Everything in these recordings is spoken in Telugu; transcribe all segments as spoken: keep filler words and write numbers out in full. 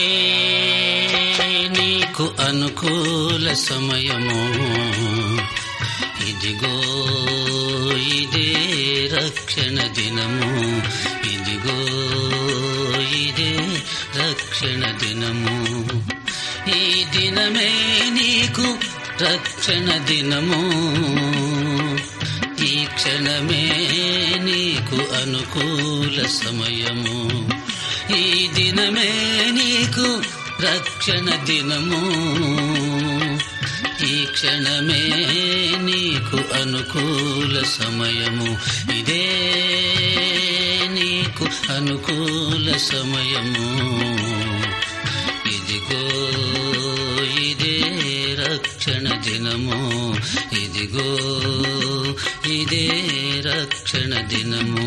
నీకు అనుకూల సమయము, ఇదిగో ఇదే రక్షణ దినము, ఇదిగో ఇదే రక్షణ దినము. ఈ దినమే నీకు రక్షణ దినము, ఈ క్షణమే నీకు అనుకూల సమయము. ఈ దినమే నీకు రక్షణ దినము, ఈ క్షణమే నీకు అనుకూల సమయము. ఇదే నీకు అనుకూల సమయము, ఇదిగో ఇదే రక్షణ దినము, ఇదిగో ఇదే రక్షణ దినము.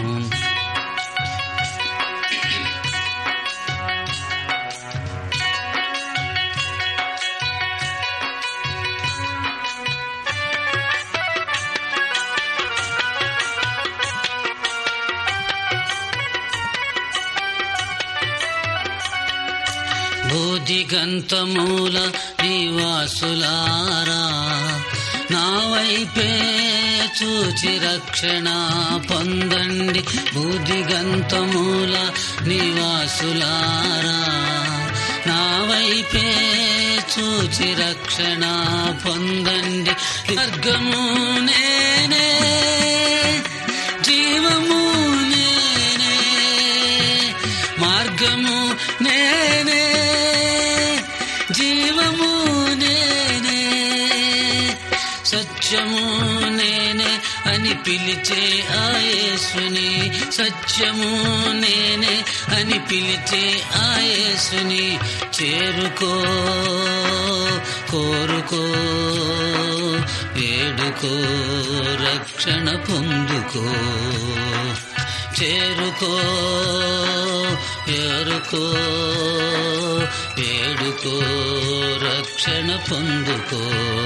భూదిగంతమూల నివాసులారా, నా వైపే చూచి రక్షణ పొందండి. భూదిగంతమూల నివాసులారా, నా వైపే చూచి రక్షణ పొందండి. మార్గము నేనే, జీవము నేనే, మార్గము నేనే, జీవము నేనే, సత్యము నేనే అని పిలిచే ఆ యేసుని, సత్యము నేనే అని పిలిచే ఆ యేసుని చేరుకో, కోరుకో, వేడుకో, రక్షణ పొందుకో. చేరుకో, ఏరుకో, వేడుకో, రక్షణ పొందుకో.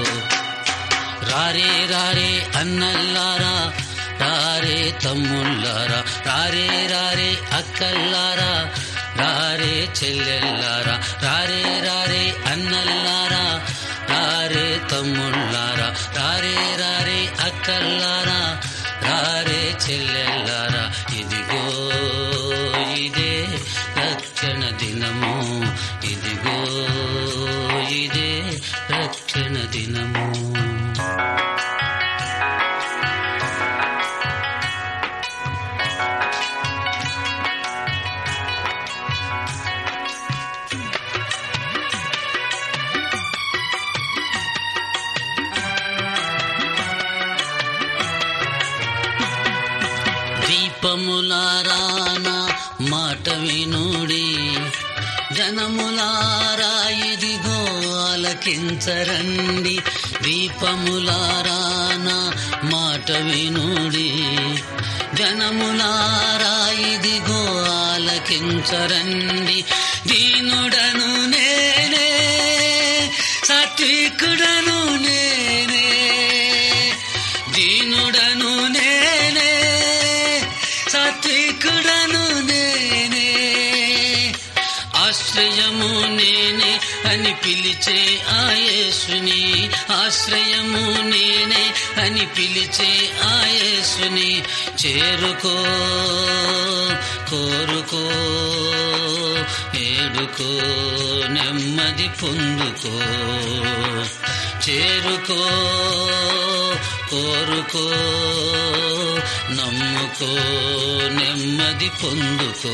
రారే రారే అన్నల్లారా, రారే తమ్ముళ్ళారా, రారే రారే అక్కల్లారా, రారే చెల్లెల్లారా, రారే రారే అన్నల్లారా, రారే తమ్ముళ్ళారా, రారే రారే అక్కల్లారా, రారే చెల్లెల్లారా. ఇదిగో ఇదే రక్షణ దినము, ఇదిగో ఇదే రక్షణ దినము. దీపములారా నా మాట వినుడి, జనములారా ఇదిగో ఆలకించరండి. దీపములారా నా మాట వినుడి, జనములారా ఇదిగో ఆలకించరండి. దీనుడను నేనే, సాత్వికుడను నేనే, దీనుడను నేనే, సాత్వికుడను నేనే, ఆశ్రయము నేనే అని పిలిచే ఆ యేసుని, ఆశ్రయము నేనే అని పిలిచే ఆ యేసుని చేరుకో, కోరుకో, ఏడుకో, నెమ్మది పొందుకో. చేరుకో, కోరుకో, నమ్ముకో, నెమ్మది పొందుకో.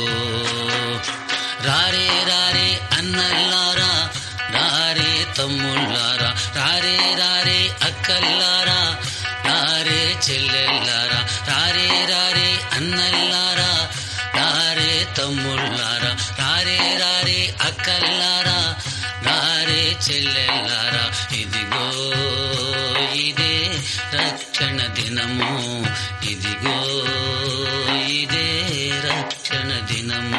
రారే రారే అన్నల్లారా, రారే తమ్ముళ్ళారా, రారే రారే అక్కల్లారా, రారే చెల్లెల్లారా, రారే రారే అన్నల్లారా, రారే తమ్ముళ్ళారా, రారే రారే అక్కల్లారా, రారే చెల్లెల్లారా. ఇదిగో ఇదే రక్షణ దినము, ఇదిగో ఇదే రక్షణ దినము.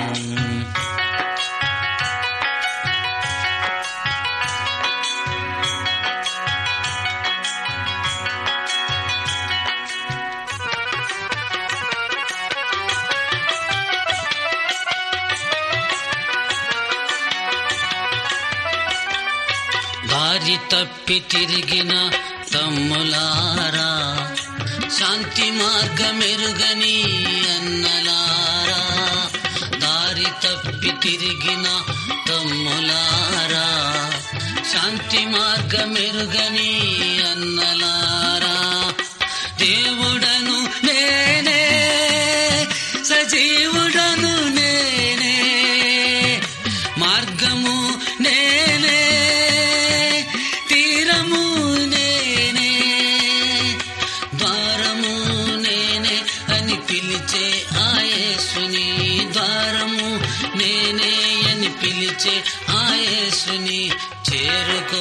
దారి తప్పి తిరిగిన తమ్ములారా, శాంతి మార్గమెరుగని అన్నలారా, దారి తప్పి తిరిగిన తమ్ములారా, శాంతి మార్గమెరుగని అన్నలారా, దేవుడను నేనే, సజీవుడను నేనే, మార్గము నేనే, తీరము నేనే, ద్వారము నేనే అని పిలిచే ఆ యేసుని, ద్వారము నేనే అని పిలిచే ఆ యేసుని చేరుకో,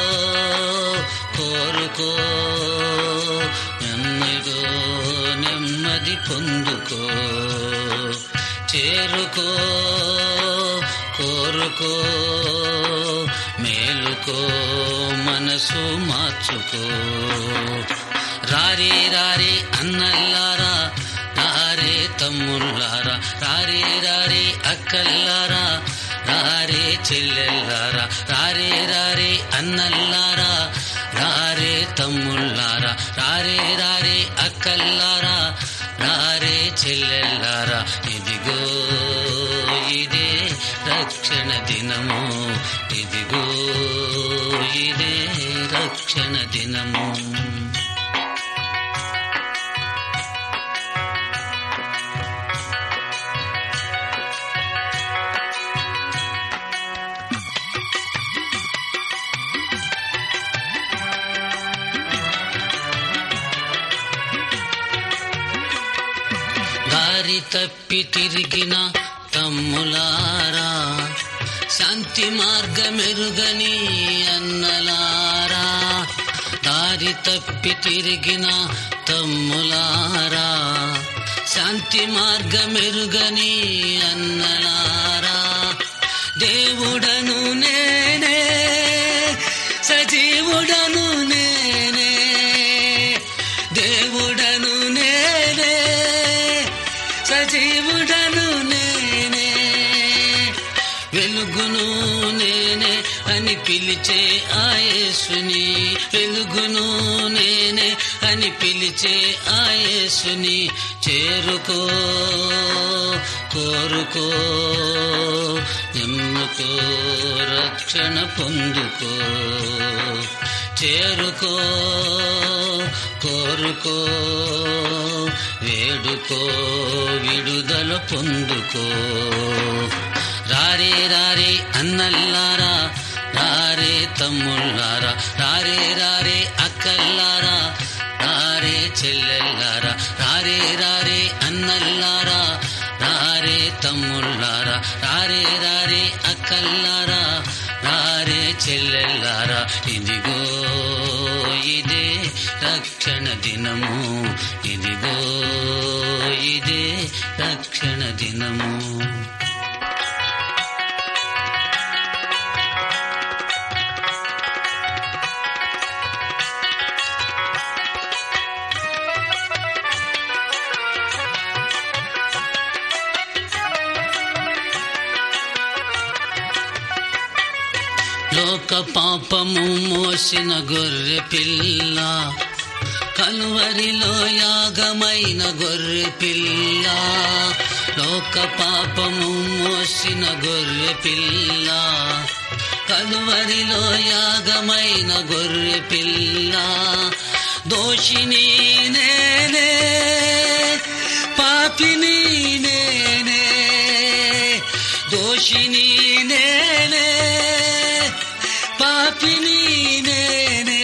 కోరుకో, నెమ్మదో నెమ్మది పొందుకో, చేరుకో, కోరుకో, మేలుకో, మనసు మార్చుకో. రారే రారే అన్నల్లారా, రారే తమ్ముళ్ళారా, రారే రారే అక్కల్లారా, రారే చెల్లెల్లారా, రారే రారే అన్నల్లారా, రారే తమ్ముళ్ళారా, రారే రారే అక్కల్లారా, రారే చెల్లెల్లారా, ఇదిగో ఇదే రక్షణ దినము, ఇదిగో ఇదే రక్షణ దినము. దారి తప్పి తిరిగిన తమ్ములారా, శాంతి మార్గమెరుగని అన్నలారా, దారి తప్పి తిరిగిన తమ్ములారా, శాంతి మార్గమెరుగని అన్నలారా, దేవుడను నేనే, సజీవుడను నేనే, దేవుడను నేనే, సజీవుడను నేనే, వెలుగును నేనే అని పిలిచే ఆ యేసుని, వెలుగును నేనే అని పిలిచే ఆ యేసుని చేరుకో, కోరుకో, నమ్ముకో, రక్షణ పొందుకో, చేరుకో, కోరుకో, వేడుకో, విడుదల పొందుకో. రారే రారే అన్నల్లారా, రారే తమ్ముళ్ళారా, రారే రారే అక్కల్లారా, రారే చెల్లెల్లారా, రారే రారే అన్నల్లారా, రారే తమ్ముళ్ళారా, రారే రారే అక్కల్లారా, రారే చెల్లెల్లారా, ఇదిగో ఇదే రక్షణ దినము, ఇదిగో ఇదే రక్షణ దినము. లోక పాపము మోసిన గొర్రె పిల్ల, కలువరిలో యాగమైన గొర్రె పిల్ల, లోక పాపము మోసిన గొర్రె పిల్ల, కలువరిలో యాగమైన గొర్రె పిల్ల, దోషిని నేనే, పాపిని నేనే, దోషిని నేనే, పాపిని నేనే,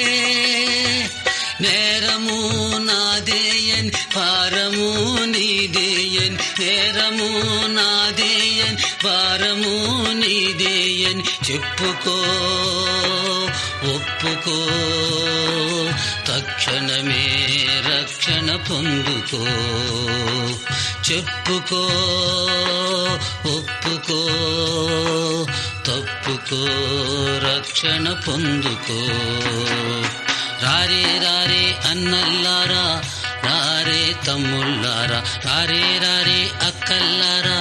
నేరము నాదేయన్, భారము నీదేయన్, నేరము నాదేయన్, భారము నీదేయన్, చెప్పుకో, ఒప్పుకో, తక్షణమే రక్షణ పొందుకో, చెప్పుకో, ఒప్పుకో, తప్పుకో, రక్షణ పొందుకో. రారే రారే అన్నల్లారా, రారే తమ్ముళ్ళారా, రారే రారే అక్కల్లారా,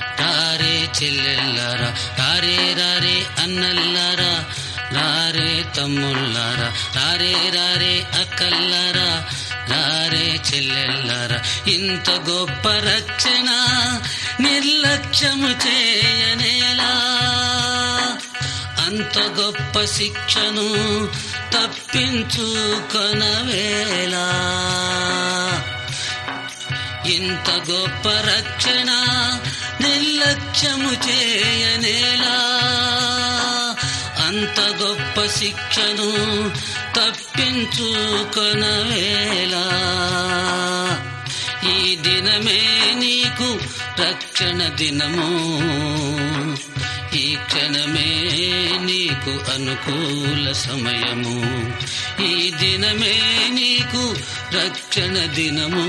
రారే చెల్లెల్లారా, రారే రారే అన్నల్లారా, రారే తమ్ముళ్ళారా, రారే రారే అక్కల్లారా, రారే చెల్లెల్లారా. ఇంత గొప్ప రక్షణ నిర్లక్ష్యము చేయనేలా, అంత గొప్ప శిక్షను తప్పించుకొనవేలా. ఇంత గొప్ప రక్షణ నిర్లక్ష్యము చేయనేలా, అంత గొప్ప శిక్షను తప్పించుకొనవేలా. ఈ దినమే నీకు రక్షణ దినము, ఈ క్షణమే నీకు అనుకూల సమయము. ఈ దినమే నీకు రక్షణ దినము,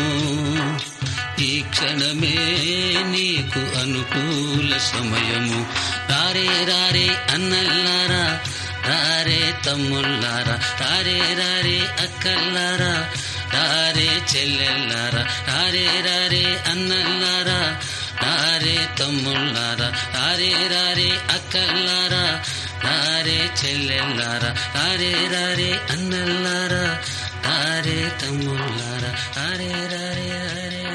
ఈ క్షణమే నీకు అనుకూల సమయము. రారే రారే అన్నల్లారా, రారే తమ్ముళ్ళారా, రారే రారే అక్కల్లారా, రారే చెల్లెల్లారా, రారే రారే అన్నల్లారా, రారే తమ్ముళ్ళారా, రారే రారే అక్కల్లారా, రారే చెల్లెల్లారా, రారే రారే అన్నల్లారా, రారే తమ్ముళ్ళారా, రారే రారే రారే.